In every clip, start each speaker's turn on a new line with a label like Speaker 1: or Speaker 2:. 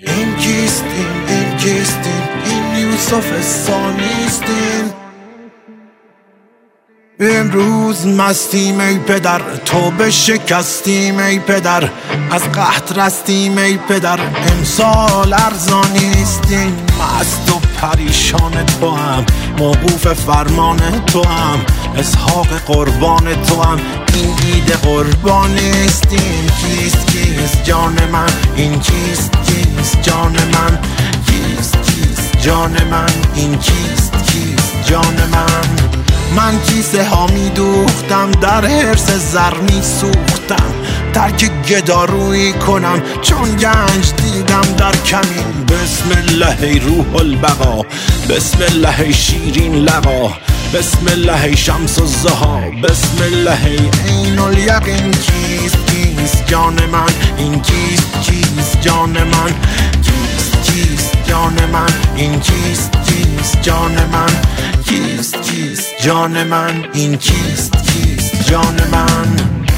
Speaker 1: این کیستین، این کیستین، این یوسف ثانیستین. امروز مستیم ای پدر، توبه شکستیم ای پدر، از قحط رستیم ای پدر، امسال ارزانیستیم. مست و پریشان تو هم، موقوف فرمان تو هم، اسحاق قربان تو هم، این عید قربانیستیم. کیست کیست جان من، این کیست کیست جان من، کیست کیست جان من، این کیست کیست جان من. من کیسه ها می دوختم، در حرص زر می سوختم، ترک گدارویی کنم چون گنج دیدم در کمین. بسم الله ای روح البقا، بسم الله ای شیرین لقا، بسم الله ای شمس الضحی، بسم الله ای عین الیقین. کیست کیست جان من، این کیست کیست جان من، کیست کیست جان من، این کیست کیست جان من، کیست کیست جان من، این کیست کیست جان من.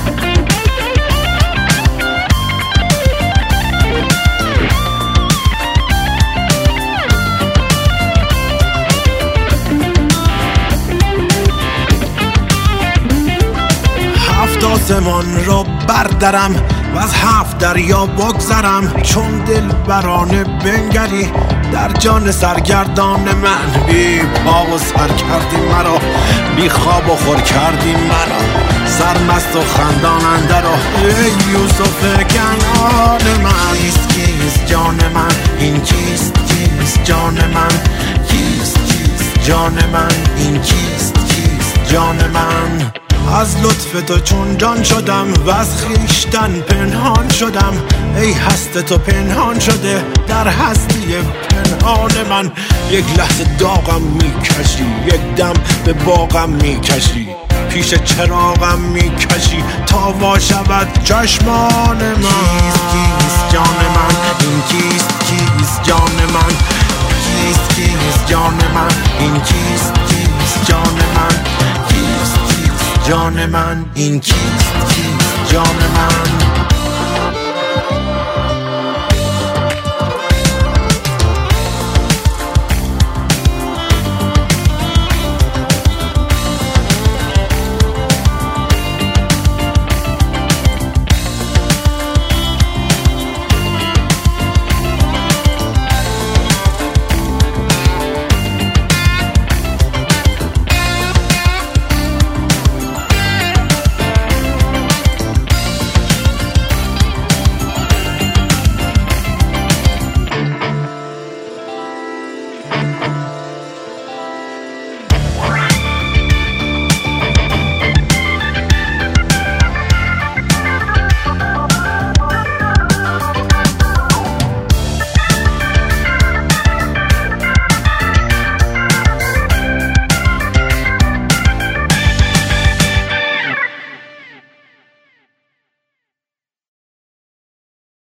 Speaker 1: هفت آسمان رو بردرم و از 7 دریا بگذرم، چون دل برانه بنگری در جان سرگردان من. بی پا و سر کردی مرا، بی خواب و خور کردی مرا، سرمست و خندان اندر ای یوسف کنعان من. کیست کیست جان من، این کیست کیست جان من، کیست کیست جان من، این کیست کیست جان من. از لطف تو چون جان شدم و از خویشتن پنهان شدم، ای هست تو پنهان شده در هستی پنهان من. یک لحظه داغم میکشی، یک دم به باغم میکشی، پیش چراغم میکشی تا وا شود چشمان من. کیست کیست جان من، این کیست کیست جان من، کیست کیست جان من، این کیست کیست جان من، کیست کیست جان من، این کیست کیست جان من.